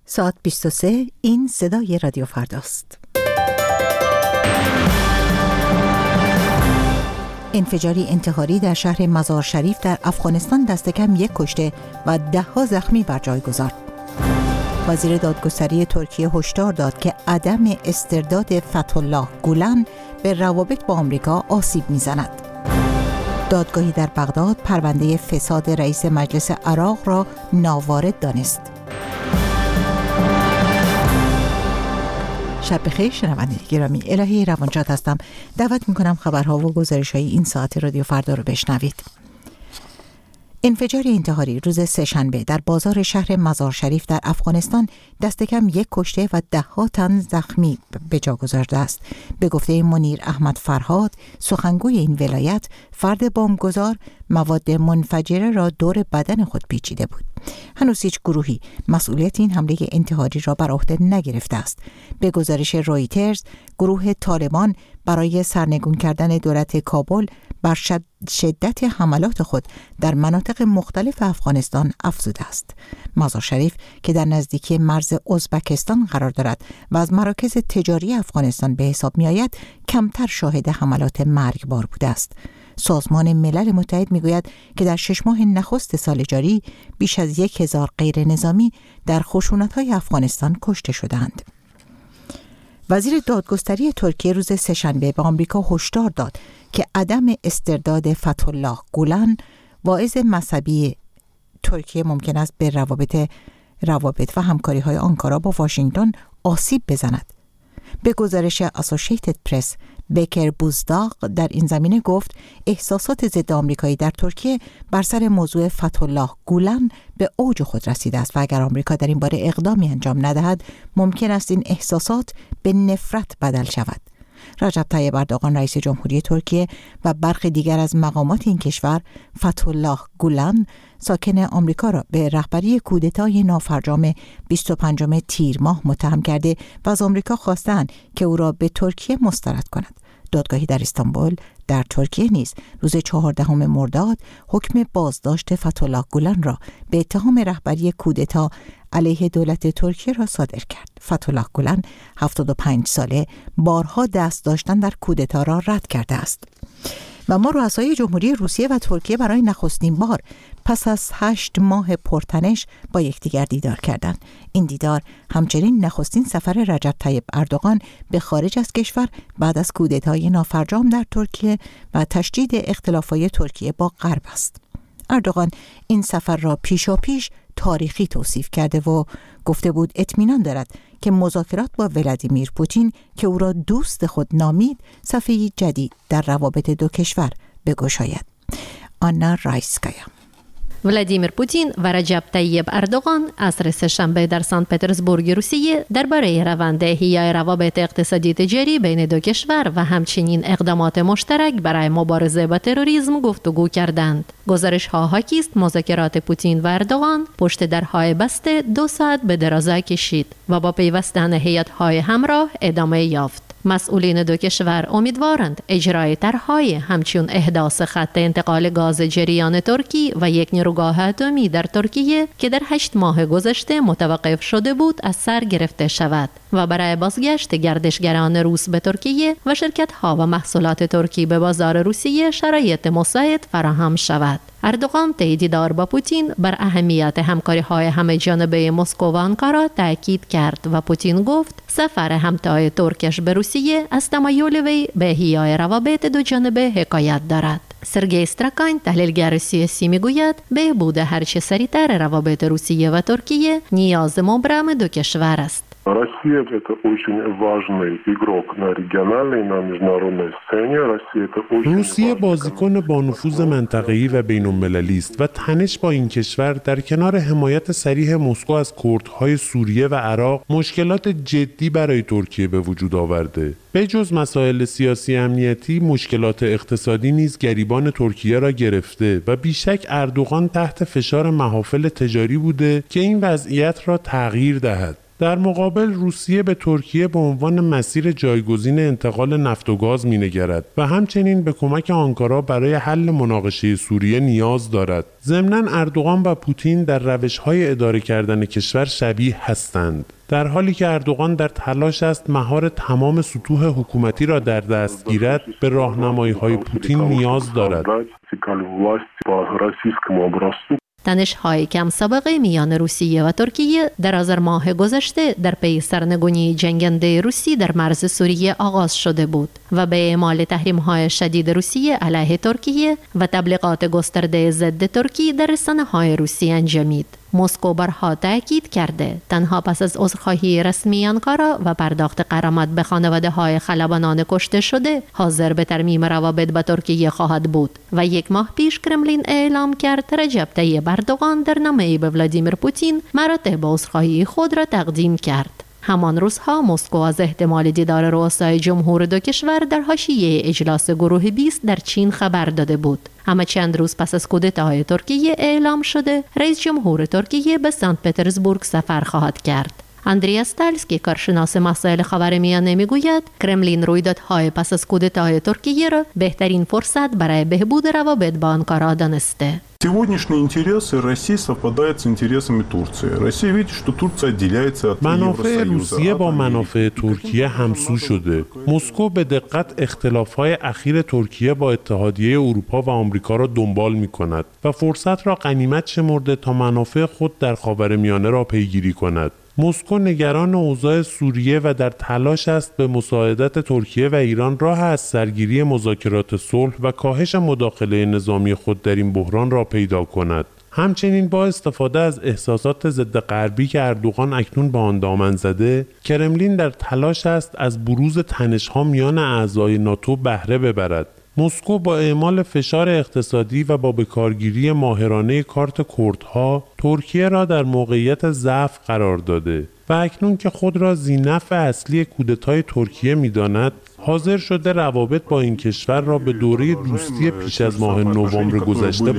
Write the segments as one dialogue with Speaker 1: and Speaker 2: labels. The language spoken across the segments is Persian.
Speaker 1: ساعت 23 این صدای رادیو فرداست. انفجاری انتحاری در شهر مزار شریف در افغانستان دست کم 1 کشته و 10 زخمی بر جای گذارد. وزیر دادگستری ترکیه هشدار داد که عدم استرداد فتح‌الله گولن به روابط با آمریکا آسیب می‌زند. دادگاهی در بغداد پرونده فساد رئیس مجلس عراق را ناوارد دانست. شب بخیر شنونده گرامی، الهی روانشاد هستم. دعوت میکنم خبرها و گزارش‌های این ساعت رادیو فردا رو بشنوید. انفجار انتحاری روز سه‌شنبه در بازار شهر مزار شریف در افغانستان دست کم 1 کشته و 10 تن زخمی به جا گذاشته است. به گفته منیر احمد فرهاد، سخنگوی این ولایت، فرد بمبگذار مواد منفجره را دور بدن خود پیچیده بود. هنوز هیچ گروهی مسئولیت این حمله انتحاری را بر عهده نگرفته است. به گزارش رویترز، گروه طالبان برای سرنگون کردن دولت کابل بر شدت حملات خود در مناطق مختلف افغانستان افزوده است. مزار شریف که در نزدیکی مرز ازبکستان قرار دارد و از مراکز تجاری افغانستان به حساب می آید، کمتر شاهد حملات مرگبار بوده است. سازمان ملل متحد میگوید که در 6 ماه نخست سال جاری بیش از 1000 غیر نظامی در خشونت‌های افغانستان کشته شدند. وزیر دادگستری ترکیه روز سه‌شنبه به آمریکا هشدار داد که عدم استرداد فتح‌الله گولن، واعظ مذهبی ترکیه، ممکن است به روابط و همکاری‌های آنکارا با واشنگتن آسیب بزند. به گزارش اسوشییتد پرس، بکر بوزداغ در این زمینه گفت احساسات ضد آمریکایی در ترکیه بر سر موضوع فتح‌الله گولن به اوج خود رسیده است و اگر آمریکا در این باره اقدامی انجام ندهد، ممکن است این احساسات به نفرت بدل شود. رجب طیب اردوغان رئیس جمهوری ترکیه و برخی دیگر از مقامات این کشور فتح‌الله گولن، ساکن آمریکا، را به رهبری کودتای نافرجام 25 تیر ماه متهم کرده و از آمریکا خواستند که او را به ترکیه مسترد کند. دادگاهی در استانبول در ترکیه نیز روز 14 مرداد حکم بازداشت فتح‌الله گولن را به اتهام رهبری کودتا علیه دولت ترکیه را صادر کرد. فتح‌الله گولن 75 ساله بارها دست داشتن در کودتا را رد کرده است. و ما رؤسای جمهوری روسیه و ترکیه برای نخستین بار پس از 8 ماه پرتنش با یکدیگر دیدار کردند. این دیدار همچنین نخستین سفر رجب طیب اردوغان به خارج از کشور بعد از کودتای نافرجام در ترکیه و تشدید اختلافات ترکیه با غرب است. اردوغان این سفر را پیشاپیش تاریخی توصیف کرده و گفته بود اطمینان دارد که مذاکرات با ولادیمیر پوتین که او را دوست خود نامید، صفحه‌ای جدید در روابط دو کشور بگشاید. آنا رایسکایا.
Speaker 2: ولادیمیر پوتین و رجب طیب اردوغان عصر سه‌شنبه در سنت پترزبورگ روسیه درباره روند احیای روابط اقتصادی تجاری بین دو کشور و همچنین اقدامات مشترک برای مبارزه با تروریسم گفتگو کردند. گزارش‌ها حاکی است مذاکرات پوتین و اردوغان پشت درهای بسته 2 ساعت به درازا کشید و با پیوستن هیئت‌های همراه ادامه یافت. مسئولین دو کشور امیدوارند اجرای طرح‌های همچون احداث خط انتقال گاز جریان ترکی و یک نیروگاه اتمی در ترکیه که در 8 ماه گذشته متوقف شده بود از سر گرفته شود و برای بازگشت گردشگران روس به ترکیه و شرکت‌ها و محصولات ترکی به بازار روسیه شرایط مساعد فراهم شود. اردوغان طی دیدار با پوتین بر اهمیت همکاری‌های همه جانبه مسکو و آنکارا تاکید کرد و پوتین گفت سفر همتای ترکش به روسیه از تمایل وی به احیای روابط دو جانبه حکایت دارد. سرگئی استراکان تحلیلگر سیاسی میگوید بهبود هرچه سریعتر روابط روسیه و ترکیه نیاز مبرم دو کشور است.
Speaker 3: Россия – это очень важный игрок на региональной и на международной сцене.
Speaker 4: روسیه بازیکن با نفوذ منطقه‌ای و بین‌المللی است و تنش با این کشور در کنار حمایت صریح مسکو از کردهای سوریه و عراق مشکلات جدی برای ترکیه به وجود آورده. به جز مسائل سیاسی امنیتی، مشکلات اقتصادی نیز گریبان ترکیه را گرفته و بیشک اردوغان تحت فشار محافل تجاری بوده که این وضعیت را تغییر دهد. در مقابل روسیه به ترکیه به عنوان مسیر جایگزین انتقال نفت و گاز می‌نگرد و همچنین به کمک آنکارا برای حل مناقشه سوریه نیاز دارد. ضمناً اردوغان و پوتین در روش‌های اداره کردن کشور شبیه هستند. در حالی که اردوغان در تلاش است مهار تمام سطوح حکومتی را در دست گیرد، به راهنمایی‌های پوتین نیاز دارد.
Speaker 2: تنش‌های کم سابقه میان روسیه و ترکیه در آذر ماه گذشته در پی سرنگونی جنگنده روسی در مرز سوریه آغاز شده بود و به اعمال تحریم‌های شدید روسیه علیه ترکیه و تبلیغات گسترده ضد ترکی در رسانه‌های روسی انجامید. مسکو بارها تاکید کرده تنها پس از عذرخواهی رسمی آنکارا و پرداخت غرامت به خانواده‌های خلبانان کشته شده حاضر به ترمیم روابط با ترکیه خواهد بود و یک ماه پیش کرملین اعلام کرد رجب طیب اردوغان در نامه‌ای به ولادیمیر پوتین مراتب عذرخواهی خود را تقدیم کرد. همان روزها مسکو از احتمال دیدار رؤسای جمهور دو کشور در حاشیه اجلاس گروه 20 در چین خبر داده بود. اما چند روز پس از کودتای ترکیه اعلام شده رئیس جمهور ترکیه به سنت پترزبورگ سفر خواهد کرد. اندریا ستالسکی کارشناس مسائل خاورمیانه میگوید کرملین رویدادهای پس از کودتای ترکیه را بهترین فرصت برای بهبود روابط با آنکارا دانسته.
Speaker 5: Сегодняшние интересы России совпадают с интересами Турции. Россия видит, что Турция отделяется от
Speaker 4: منافع روسیه با منافع ترکیه همسو شده. مسکو به دقت اختلافات اخیر ترکیه با اتحادیه اروپا و آمریکا را دنبال می‌کند و فرصت را غنیمت شمرده تا منافع خود در خاورمیانه را پیگیری کند. مسکو نگران اوضاع سوریه و در تلاش است به مساعدت ترکیه و ایران راه از سرگیری مذاکرات صلح و کاهش مداخله نظامی خود در این بحران را پیدا کند. همچنین با استفاده از احساسات ضد غربی که اردوغان اکنون به آن دامن زده، کرملین در تلاش است از بروز تنش‌ها میان اعضای ناتو بهره ببرد. مسکو با اعمال فشار اقتصادی و با بکارگیری ماهرانه کارت کردها ترکیه را در موقعیت ضعف قرار داده و اکنون که خود را ذینفع اصلی کودتای ترکیه می‌داند، حاضر شده روابط با این کشور را به دوره دوستی پیش از ماه نوامبر گذشته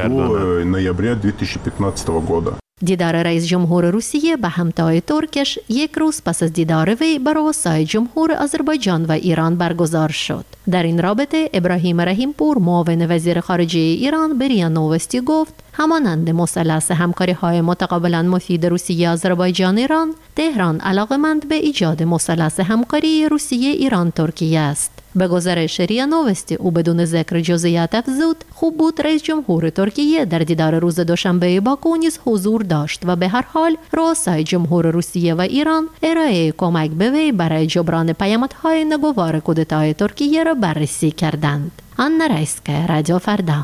Speaker 4: بازگرداند.
Speaker 2: دیدار رئیس جمهور روسیه به همتای ترکش یک روز پس از دیدار وی با رؤسای جمهور آذربایجان و ایران برگزار شد. در این رابطه ابراهیم رحیمپور معاون وزیر خارجه ایران به ریا نووستی گفت همانند مثلث همکاری‌های متقابلا مفید روسیه آذربایجان ایران، تهران علاقمند به ایجاد مثلث همکاری روسیه ایران ترکیه است. به گزارش ریا نووستی او بدون ذکر جزئیات افزود خوب بود رئیس جمهور ترکیه در دیدار روز دوشنبه باکو نیز حضور داشت و به هر حال رؤسای جمهور روسیه و ایران ارائه کمک به وی برای جبران پیامدهای ناگوار کودتای ترکیه را بررسی کردند. آنا رایسکا، رادیو فردا.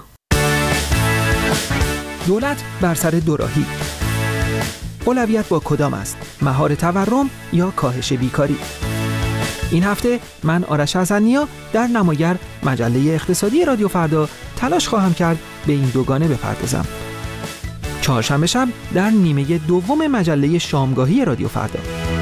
Speaker 6: دولت بر سر دوراهی. اولویت با کدام است؟ مهار تورم یا کاهش بیکاری؟ این هفته من آرش حسن‌نیا در نماگر مجله اقتصادی رادیو فردا تلاش خواهم کرد به این دوگانه بپردازم. چهارشنبه شب در نیمه دوم مجله شامگاهی رادیو فردا.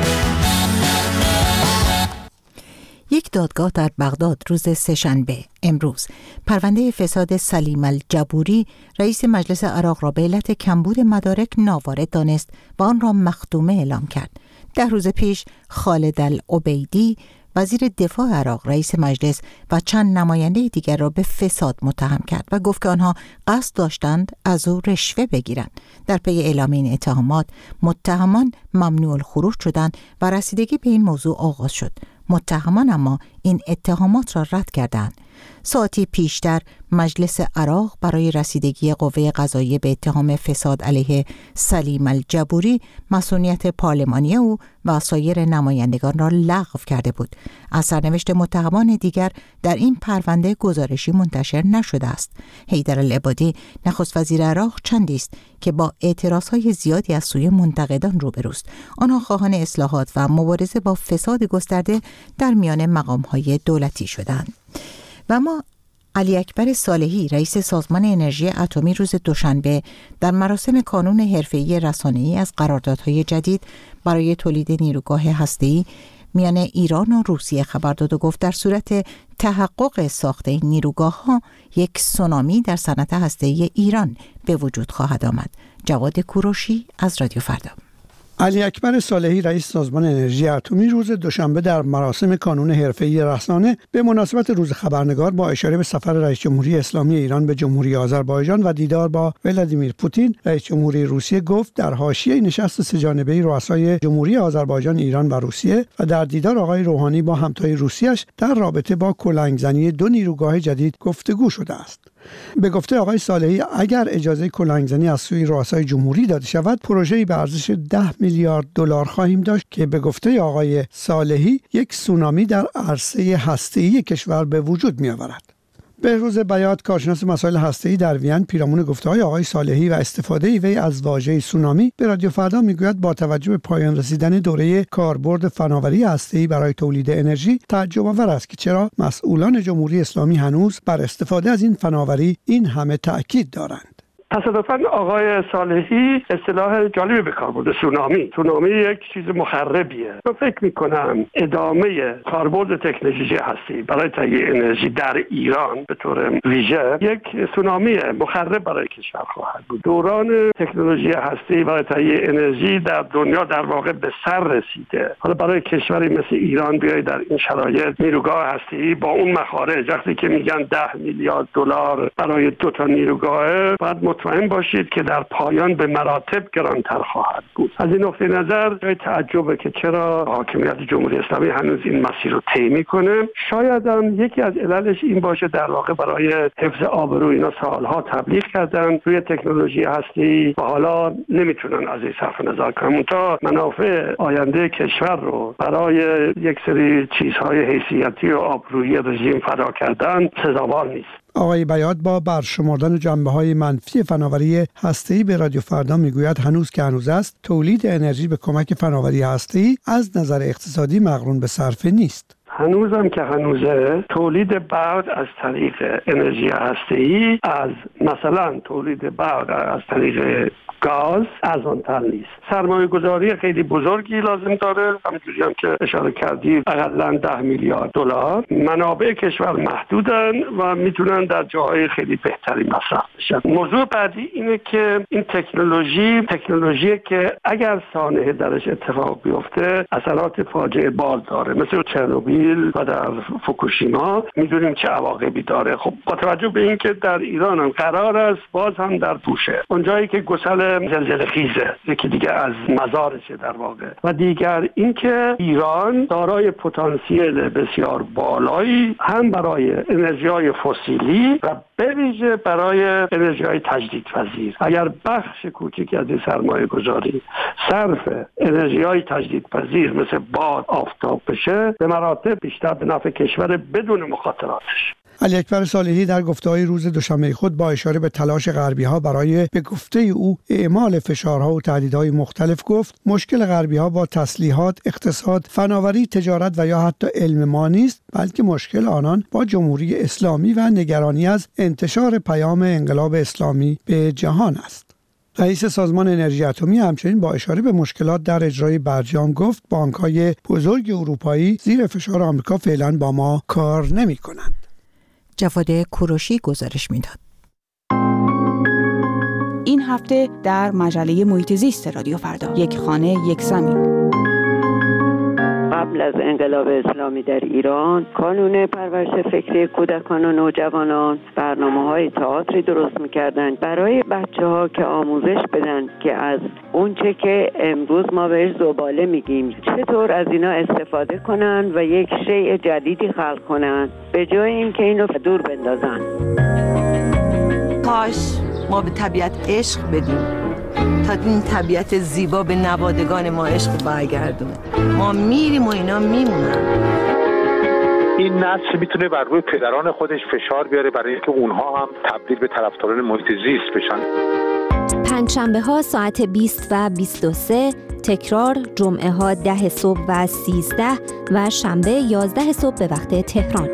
Speaker 1: یک دادگاه در بغداد روز سه‌شنبه امروز پرونده فساد سلیم الجبوری رئیس مجلس عراق را به علت کمبود مدارک ناوارد دانست و آن را مختومه اعلام کرد. 10 روز پیش خالد العبیدی وزیر دفاع عراق رئیس مجلس و چند نماینده دیگر را به فساد متهم کرد و گفت که آنها قصد داشتند از او رشوه بگیرند. در پی اعلام این اتهامات متهمان ممنوع الخروج شدند و رسیدگی به این موضوع آغاز شد. متهمان اما این اتهامات را رد کردند. ساعتی پیشتر مجلس عراق برای رسیدگی قوه قضاییه به اتهام فساد علیه سلیم الجبوری مسئولیت پارلمانی او و سایر نمایندگان را لغو کرده بود. از سرنوشت متهمان دیگر در این پرونده گزارشی منتشر نشده است. حیدر العبادی نخست وزیر عراق چندی است که با اعتراضهای زیادی از سوی منتقدان روبروست. آنها خواهان اصلاحات و مبارزه با فساد گسترده در میان مقام‌های دولتی شدند. و ما علی اکبر صالحی رئیس سازمان انرژی اتمی روز دوشنبه در مراسم کانون حرفه‌ای رسانه‌ای از قراردادهای جدید برای تولید نیروگاه هسته‌ای میان ایران و روسیه خبر داد و گفت در صورت تحقق ساخت این نیروگاه‌ها یک سونامی در صنعت هسته‌ای ایران به وجود خواهد آمد. جواد کوروشی از رادیو فردا.
Speaker 7: علی اکبر صالحی رئیس سازمان انرژی اتمی روز دوشنبه در مراسم کانون حرفه‌ای رسانه به مناسبت روز خبرنگار با اشاره به سفر رئیس جمهوری اسلامی ایران به جمهوری آذربایجان و دیدار با ولادیمیر پوتین رئیس جمهوری روسیه گفت در حاشیه نشست سه‌جانبه رؤسای جمهوری آذربایجان، ایران و روسیه و در دیدار آقای روحانی با همتای روسیه‌اش در رابطه با کلنگزنی 2 نیروگاه جدید گفتگو شده است. به گفته آقای صالحی اگر اجازه کلنگزنی از سوی رؤسای جمهوری داده شود، پروژه‌ای به ارزش 10 میلیارد دلار خواهیم داشت که به گفته آقای صالحی یک سونامی در عرصه هسته‌ای کشور به وجود می‌آورد. بهروز بیات، کارشناس مسائل هسته‌ای در وین، پیرامون گفته‌های آقای صالحی و استفاده وی از واژه سونامی به رادیو فردا میگوید با توجه به پایان رسیدن دوره کاربرد فناوری هسته‌ای برای تولید انرژی، تعجب آور است که چرا مسئولان جمهوری اسلامی هنوز بر استفاده از این فناوری این همه تأکید دارند.
Speaker 8: تصادفاً آقای صالحی اصطلاح جالبی به کار برده، سونامی یک چیز مخربیه. من فکر میکنم ادامه کاربرد تکنولوژی هستی برای تهیه انرژی در ایران به طور ویژه یک سونامی مخرب برای کشور خواهد بود. دوران تکنولوژی هستی برای تهیه انرژی در دنیا در واقع به سر رسیده. حالا برای کشوری مثل ایران بیای در این شرایط نیروگاه هستی با اون مخارج، وقتی که میگن 10 میلیارد دلار برای 2 تا نیروگاه، بعد مطمئن باشید که در پایان به مراتب گرانتر خواهد بود. از این نقطه نظر جای تعجبه که چرا حاکمیت جمهوری اسلامی هنوز این مسیر رو طی میکنه. شاید هم یکی از عللش این باشه در واقع برای حفظ آبرو اینا سالها تبلیغ کردن روی تکنولوژی هستی و حالا نمیتونن از این صرف نظر کنن تا منافع آینده کشور رو برای یک سری چیزهای حیثیتی و آبرویی رژیم فدا کردن سزاوار نیست.
Speaker 7: آقای بیات با برشمردن جنبه‌های منفی فناوری هسته‌ای به رادیو فردا میگوید هنوز که هنوز است، تولید انرژی به کمک فناوری هسته‌ای از نظر اقتصادی مقرون به صرفه نیست.
Speaker 8: هنوزم که هنوزه تولید برق از طریق انرژی هسته‌ای از مثلا تولید برق از طریق گاز ارزان‌تر نیست. سرمایه گذاری خیلی بزرگی لازم داره، همونجوری هم که اشاره کردید اقلاً 10 میلیارد دلار. منابع کشور محدودن و میتونن در جاهای خیلی بهتری مصرف بشن. موضوع بعدی اینه که این تکنولوژی که اگر سانحه درش اتفاق بیفته اثرات فاجعه بار داره، مثل چرنوبیل و در فوکوشیما میدونیم چه عواقبی داره. خب با توجه به اینکه در ایران هم قرار است باز هم در پوشه، اونجایی که گسل زلزله خیزه یکی دیگه از مزارشه در واقع، و دیگر اینکه ایران دارای پتانسیل بسیار بالایی هم برای انرژی‌های فسیلی و به ویژه برای انرژی‌های تجدیدپذیر. اگر بخش کوچکی از این سرمایه گذاری صرف انرژی‌های تجدیدپذیر مثل باد، آفتاب بشه، به مراتب بیشتر به نفع کشور بدون مخاطراتش.
Speaker 7: علی اکبر صالحی در گفته‌های روز دوشنبه خود با اشاره به تلاش غربی‌ها برای به گفته او اعمال فشارها و تهدیدهای مختلف گفت مشکل غربی‌ها با تسلیحات، اقتصاد، فناوری، تجارت و یا حتی علم ما نیست، بلکه مشکل آنان با جمهوری اسلامی و نگرانی از انتشار پیام انقلاب اسلامی به جهان است. رئیس سازمان انرژی اتمی همچنین با اشاره به مشکلات در اجرای برجام گفت بانک‌های بزرگ اروپایی زیر فشار آمریکا فعلا با ما کار نمی‌کنند.
Speaker 1: جواد کوروشی گزارش میداد.
Speaker 9: این هفته در مجله محیط زیست رادیو فردا، یک خانه یک زمین.
Speaker 10: قبل از انقلاب اسلامی در ایران کانون پرورش فکری کودکان و نوجوانان برنامه‌های تئاتری درست می‌کردند برای بچه‌ها که آموزش بدن که از اونچه که امروز ما بهش زباله میگیم چطور از اینا استفاده کنن و یک شیء جدیدی خلق کنن به جای اینکه اینو دور بندازن.
Speaker 11: کاش ما به طبیعت عشق بدیم تا این طبیعت زیبا به نوادگان ما عشق برگردونه. ما میریم و اینا میمونن.
Speaker 12: این نسل میتونه بر روی پدران خودش فشار بیاره برای اینکه اونها هم تبدیل به طرفداران محیط زیست بشن.
Speaker 13: پنجشنبه ها ساعت 20 و 23، تکرار جمعه ها 10 صبح و 13 و شنبه 11 صبح به وقت تهران.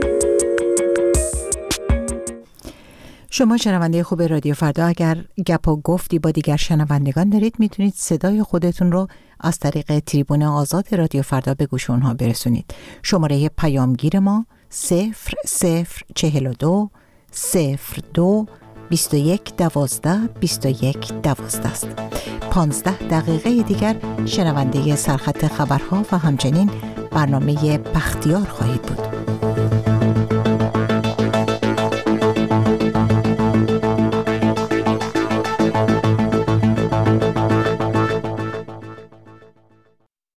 Speaker 1: شما شنونده خوب رادیو فردا، اگر گپ و گفتی با دیگر شنوندگان دارید میتونید صدای خودتون رو از طریق تریبون آزاد رادیو فردا به گوش اونها برسونید. شماره پیامگیر ما 0042 02 21 12 21 12 است. 15 دقیقه دیگر شنونده سرخط خبرها و همچنین برنامه بختیار خواهید بود.